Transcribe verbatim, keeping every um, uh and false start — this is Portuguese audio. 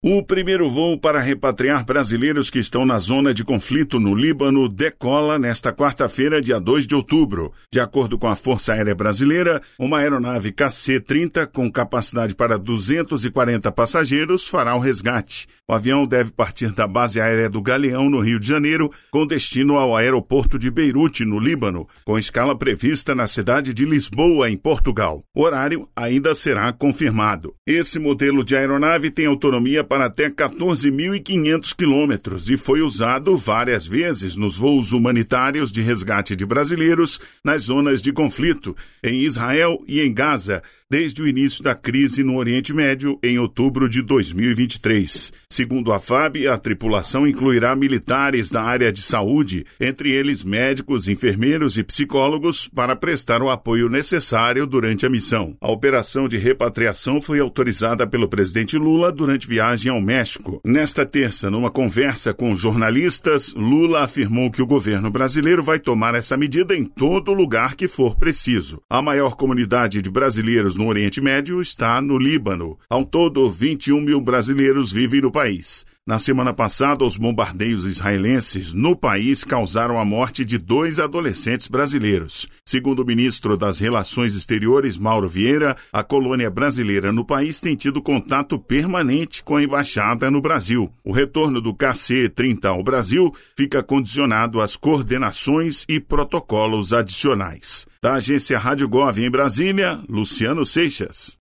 O primeiro voo para repatriar brasileiros que estão na zona de conflito no Líbano decola nesta quarta-feira, dia dois de outubro. De acordo com a Força Aérea Brasileira, uma aeronave K C trinta com capacidade para duzentos e quarenta passageiros fará o resgate. O avião deve partir da base aérea do Galeão, no Rio de Janeiro, com destino ao aeroporto de Beirute, no Líbano, com escala prevista na cidade de Lisboa, em Portugal. O horário ainda será confirmado. Esse modelo de aeronave tem autonomia para até quatorze mil e quinhentos quilômetros e foi usado várias vezes nos voos humanitários de resgate de brasileiros nas zonas de conflito, em Israel e em Gaza, desde o início da crise no Oriente Médio, em outubro de dois mil e vinte e três. Segundo a F A B, a tripulação incluirá militares da área de saúde, entre eles médicos, enfermeiros e psicólogos, para prestar o apoio necessário durante a missão. A operação de repatriação foi autorizada pelo presidente Lula durante viagem ao México. Nesta terça, numa conversa com jornalistas, Lula afirmou que o governo brasileiro vai tomar essa medida em todo lugar que for preciso. A maior comunidade de brasileiros no Oriente Médio está no Líbano. Ao todo, vinte e um mil brasileiros vivem no país. Na semana passada, os bombardeios israelenses no país causaram a morte de dois adolescentes brasileiros. Segundo o ministro das Relações Exteriores, Mauro Vieira, a colônia brasileira no país tem tido contato permanente com a embaixada no Brasil. O retorno do K C trinta ao Brasil fica condicionado às coordenações e protocolos adicionais. Da agência Rádio Gov em Brasília, Luciano Seixas.